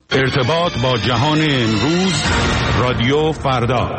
ارتباط با جهان امروز، رادیو فردا.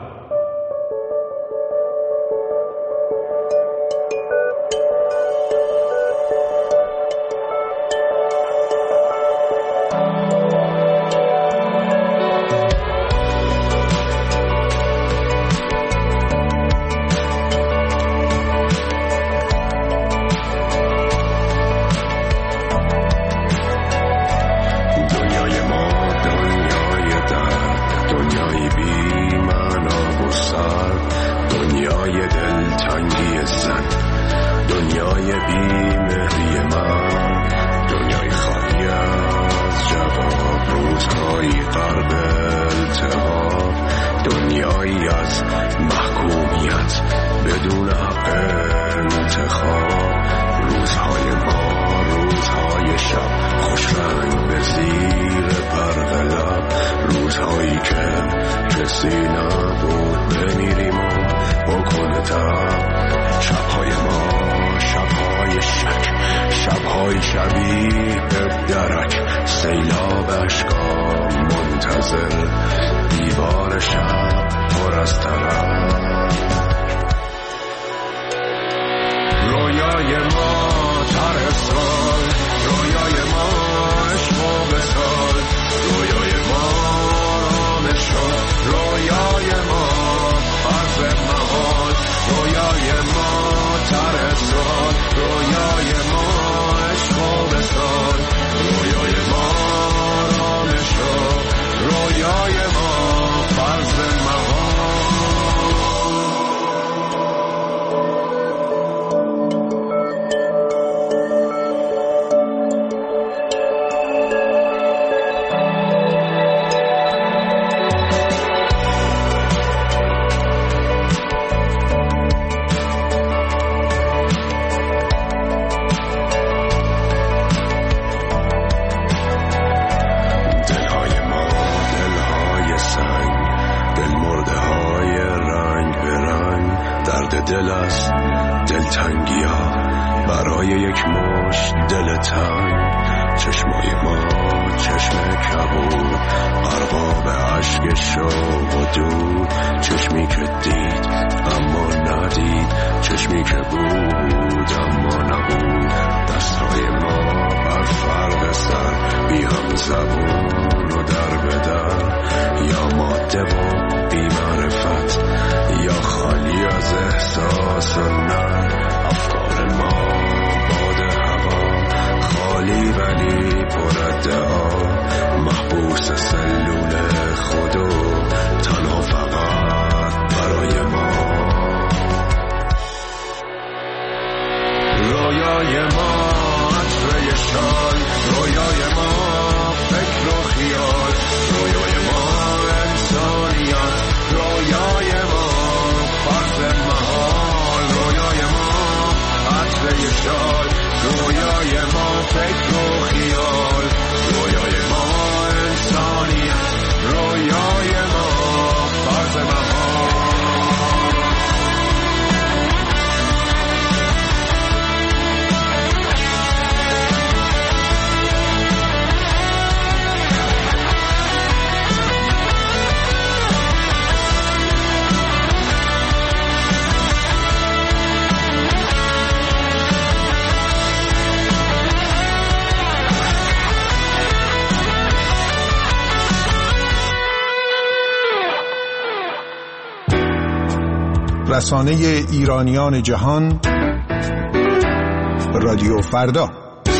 رسانه ایرانیان جهان، رادیو فردا.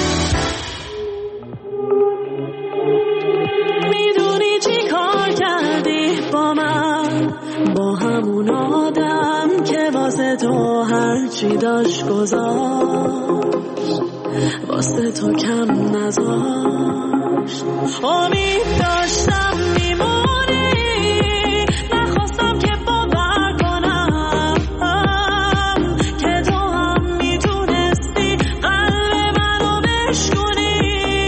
میدونی چی کار کردی با من، با همون آدم که واسه تو هرچی داشت گذاشت، واسه تو کم نذاشت. امید داشتم میمونی، نخواستم که باور کنم که تو هم میتونستی قلب منو بشکنی.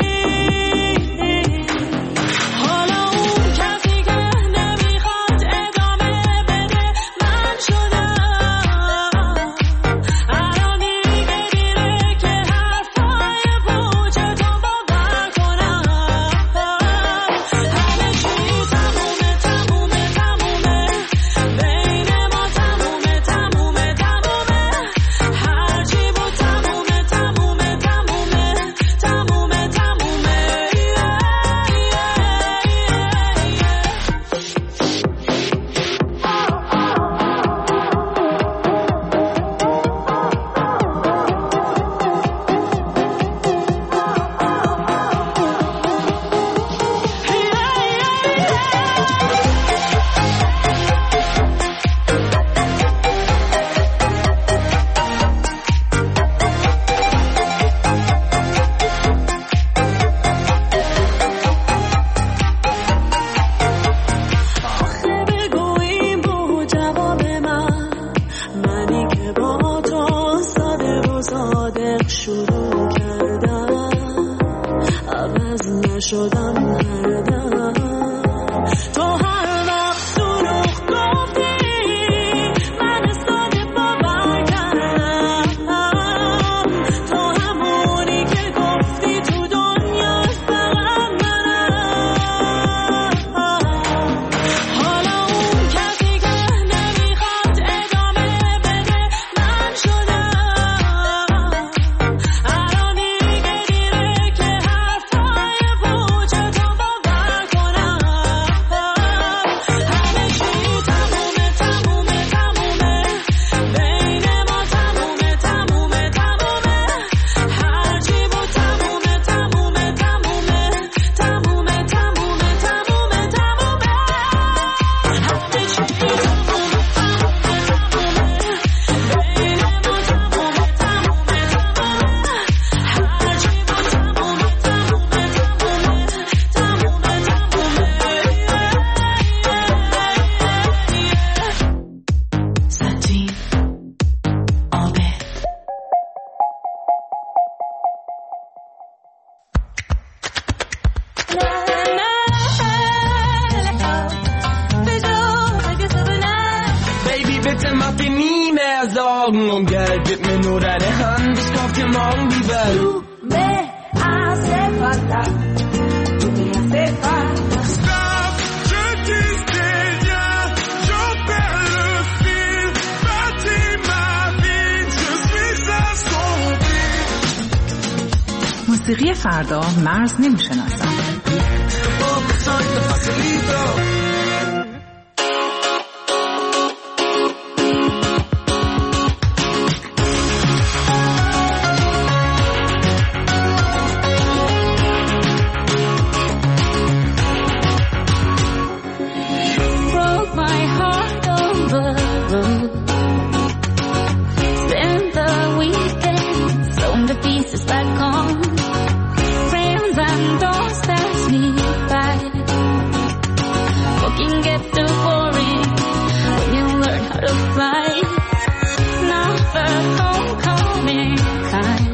حالا اون کسی که نمیخواد ادامه بده من شدم. الان دیگه دیره که حرفای پوچ تو باور کنم. شدم هر دم تو هر وقت دروغ گفتی من ساده باور کردم تو همونی که گفتی تو دنیا فقط منم حالا اون کسی که نمیخواد ادامه بده من شدم الان دیگه دیره که حرفای پوچ تو باور کنم همه چی تمومه تمومه تمومه بین ما تمومه تمومه تمومه هرچی بود تمومه تمومه تمومه تمومه تمومه تمومه تمومه همه چی تمومه بین ما تمومه تمومه هرچی بود تمومه تمومه سطین آبه Baby, bitte mach dir nie mehr Sorgen um Geld. Gib mir nur deine Hand, ich kauf dir morgen die Welt. me hace falta tú me hace falta Stop, je disais rien, j'en perds le fil. Bâtis ma vie, je suis assombri. موسیقی فردا مرز نمیشناسم. broke my heart on the road spent the weekend sewn to pieces back home friends and doors pass me by walking get too boring when you learn how to fly not the homecoming kind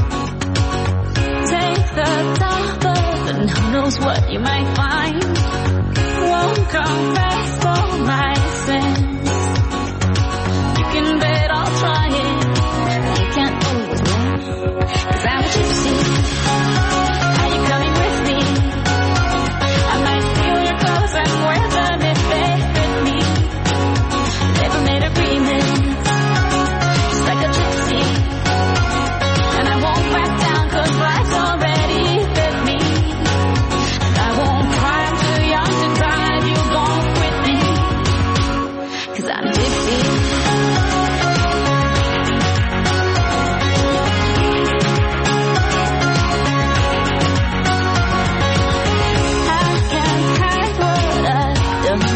take the top of and who knows what you might find won't confess for my sins. You can bet I'll try it. You can't always win. 'Cause I'm a gypsy. Are you coming with me? I might steal your clothes and wear them if they fit me. Never made agreements. Just like a gypsy. And I won't back down 'cause life's already fit me. I won't cry, I'm too young to drive, you gon' quit me 'cause I'm a gypsy. I can't hide what I've done.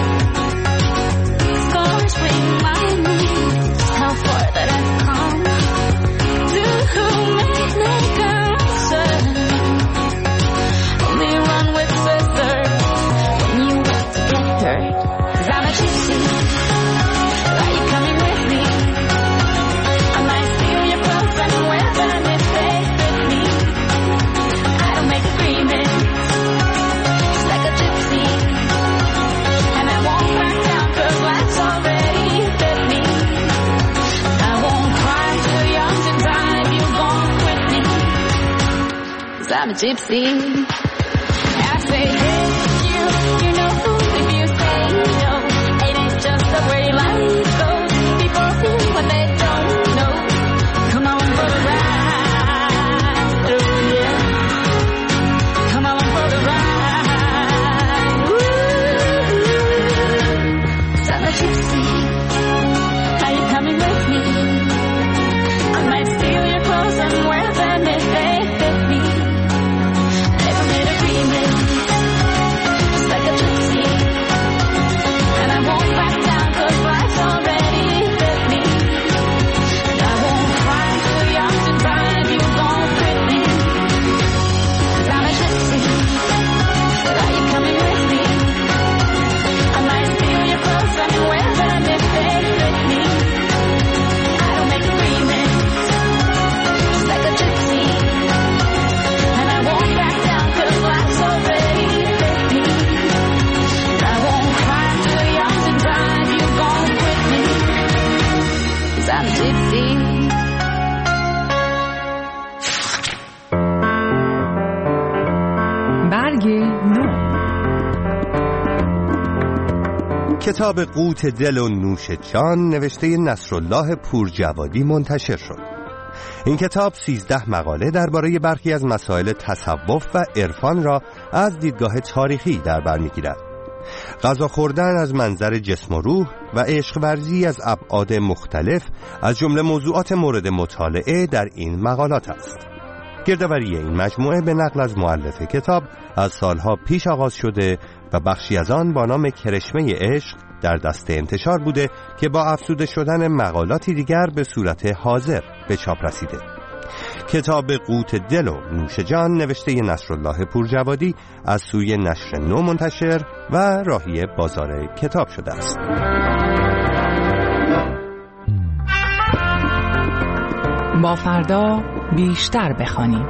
Scars remind me just how far that I've come. To make me concern only run with scissors when you want to get hurt. 'Cause I'm a gypsy. Are you coming with me? I might steal your clothes and wear them if they fit me. I don't make agreements. Just like a gypsy. And I won't back down 'cause life's already fit me. I won't cry, I'm too young to drive, you gon' quit me. 'Cause I'm a gypsy. I say, hey, you know if you say no, it ain't just the way life goes. People feel what they don't know. Come on for the ride, oh yeah. Come on for the ride, woo. 'Cause I'm a gypsy. Are you coming with me? I might steal your clothes and wear them if they fit me. Never آهنگ نو. کتاب قوت دل و نوش جان نوشته نصرالله پورجوادی منتشر شد. این کتاب 13 مقاله درباره برخی از مسائل تصوف و عرفان را از دیدگاه تاریخی در بر می‌گیرد. غذا خوردن از منظر جسم و روح و عشق ورزی از ابعاد مختلف از جمله موضوعات مورد مطالعه در این مقالات است. گردآوری این مجموعه به نقل از مؤلف کتاب از سالها پیش آغاز شده و بخشی از آن با نام کرشمه عشق در دست انتشار بوده که با افزوده شدن مقالاتی دیگر به صورت حاضر به چاپ رسیده. کتاب قوت دل و نوش جان نوشته نصرالله پورجوادی از سوی نشر نو منتشر و راهی بازار کتاب شده است. با فردا بیشتر بخوانیم.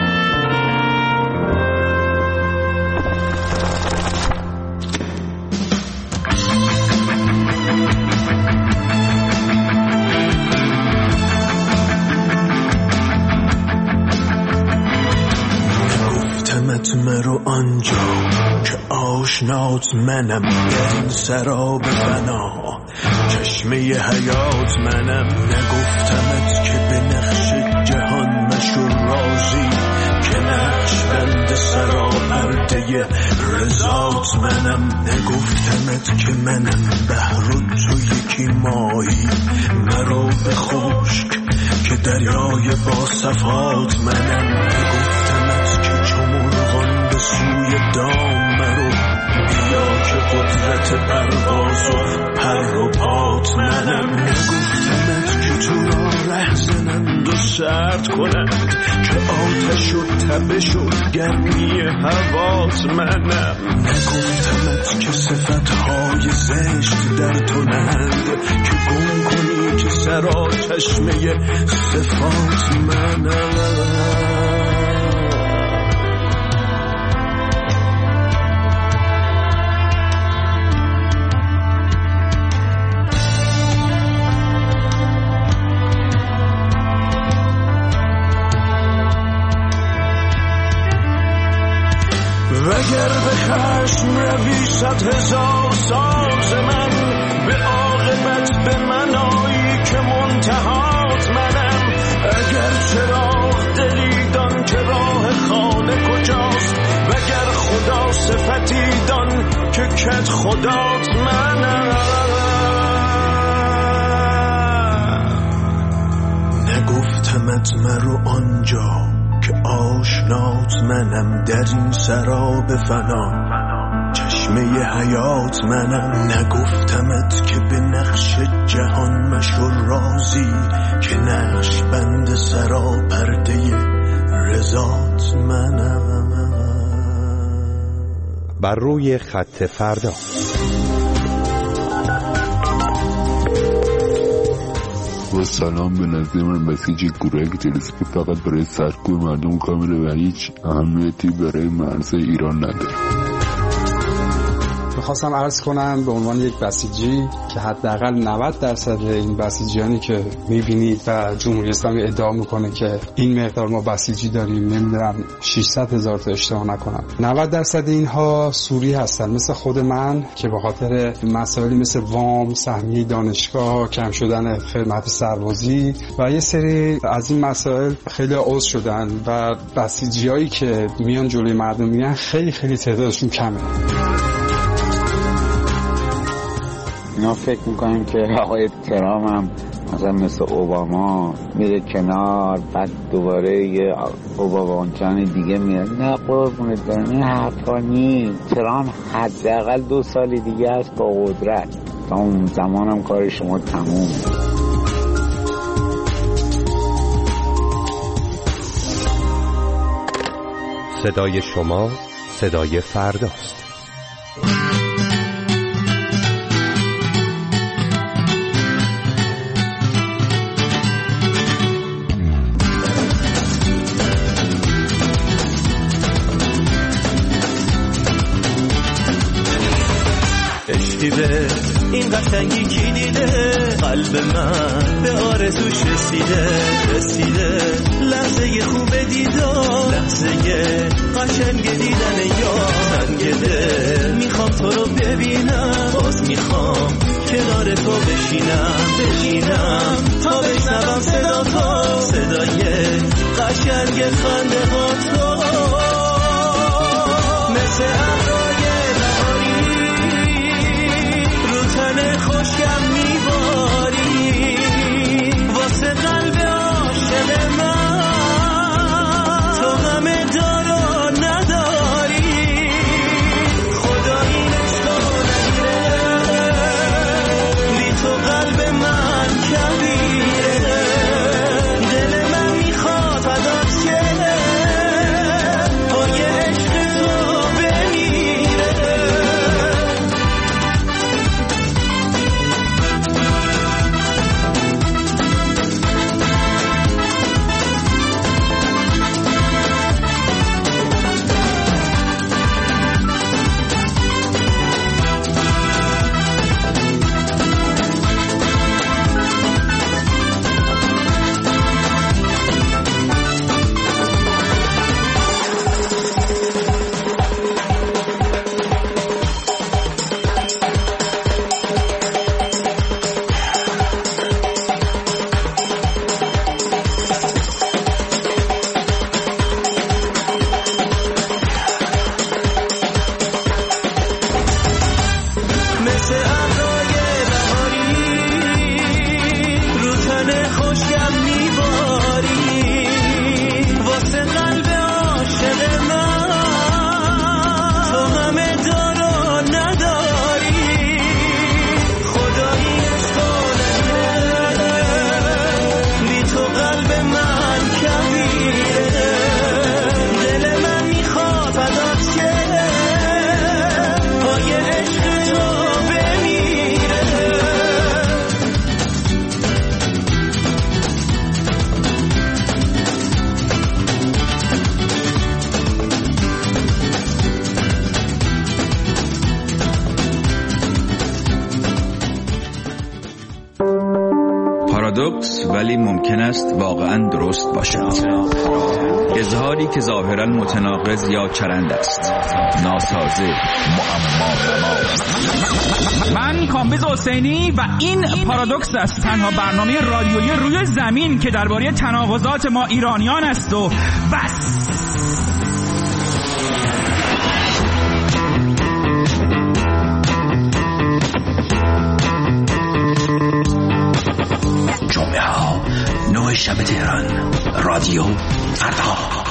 مرو آنجا که آشنات منم، در این سراب فنا چشمه حیات منم. نگفتمت که به نقش جهان مشو راضی، که نقش بند سرا پرده رضات منم. نگفتمت که منم بحر و تو یکی ماهی، مرو به خشک که دریای با صفات منم. نگفتمت که چمرغان به سوی دام مرو، بیا که قدرت پرواز و پر و پات منم. نگفتمت که تو را ره زنند و سرد کنند، که آتش و تبش و گرمی هوات منم. نگفتمت که صفتهای زشت در تو نهند، که گم کنی که سرا چشمه صفات منم. وگر به خشم روی 100,000 ساز من، به عاقبت به من آیی که منتهات منم. اگر چراغ دلی دان که راه خانه کجاست، وگر خدا صفتی دان که کت خدات منم. نگفتمت مرو آنجا که آشنات منم، در این سراب فنا چشمه حیات منم. نگفتمت که به نقش جهان مشو راضی، که نقش بند سرا پرده رضات منم. بر روی خط فردا. با سلام، به نظر من بسیج گورگ جلسه که فقط برای سرکوب مردم کامله و هیچ اهمیتی برای مرز ایران نداره. میخواستم عرض کنم به عنوان یک بسیجی که حداقل 90% این بسیجیانی که میبینید و جمهوری اسلامی ادعا میکنه که این مقدار ما بسیجی داریم، نمیدونم 600,000 تا اشتباه نکنم، 90% اینها سوری هستن، مثل خود من که به خاطر مسائلی مثل وام، سهمیه دانشگاه، کم شدن خدمت سربازی و یه سری از این مسائل خیلی عضو شدن و بسیجیایی که میان جلوی مردم میگن خیلی خیلی تعدادشون کمه. اینا فکر میکنیم که آقای ترامپ هم مثلا مثل اوباما میره کنار، بعد دوباره یه اوبامانچان دیگه میاد. نه قربونت برم، این حرفا نیست. ترامپ حداقل 2 سال دیگه است با قدرت، تا اون زمان هم کار شما تمومه. صدای شما صدای فرداست. این قشنگی کی دیده، قلب من به آرزوش رسیده لحظه خوب دیدار، لحظه قشنگ دیدن یار. بشینم تا بشنوم صدا تو، صدای قشنگ خنده ها تو، مثل ابرای بهاری رو تن خشکم میباری، واسه قلب عاشق من تو همه دارا نداری، خدا این عشقو نگیره، بی تو قلب من کبیره، دل من میخواد فدات شه، پای عشق تو بمیره. پارادوکس ولی ممکن است واقعا درست باشد. اظهاری که ظاهرا متناقض یا چرند است، ناسازه، معما. من کامبیز حسینی و این پارادوکس است، تنها برنامه رادیویی روی زمین که درباره تناقضات ما ایرانیان است و بس. جمعه ها 9 شب تهران، رادیو فردا.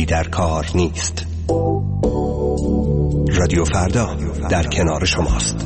دلی در کار نیست. رادیو فردا در کنار شماست.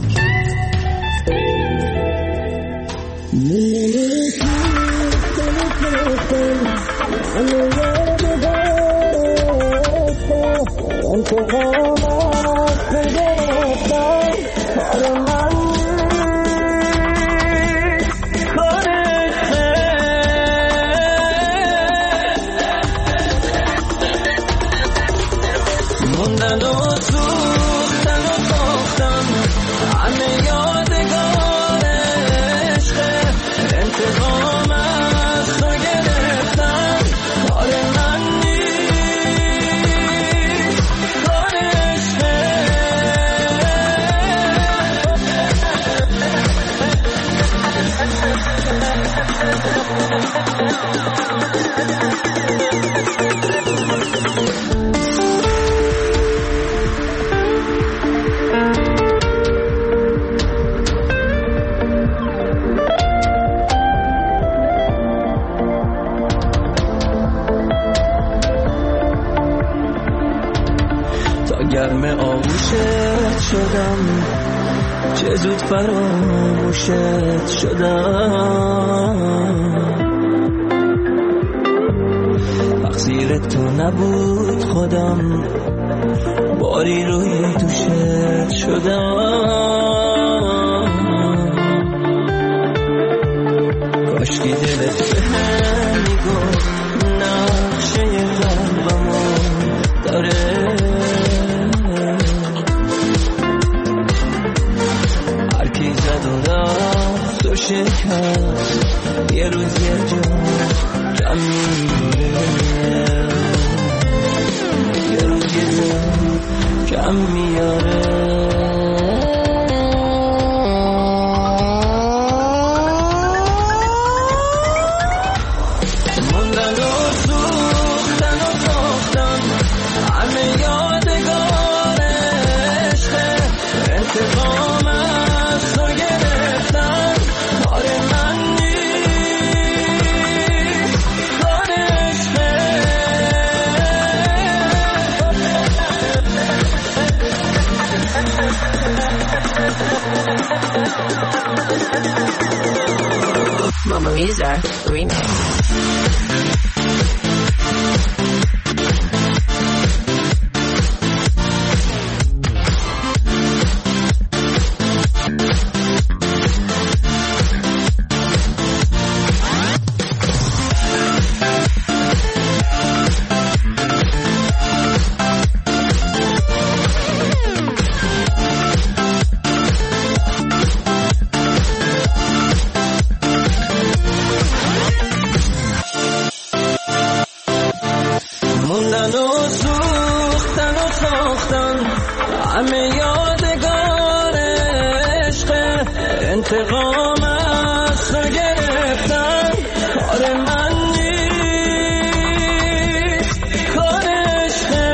گرم آغوشت شدم، چه زود فراموشت شدم. تقصیر تو نبود خودم، باری روی دوشت شدم. کاشکی دلت به هم میگفت نقشه قلبمو داره. تو شکست یه روز یه جا کم میاره، یه روز یه جا کم میاره. موندن و سوختن و ساختن همه یادگار عشقه. انتقام از تو گرفتن کار من نیست، کار عشقه. Mama Lisa Remix. موندن و سوختن و ساختن همه یادگار عشقه. انتقام از تو گرفتن کار من نیست، کار عشقه.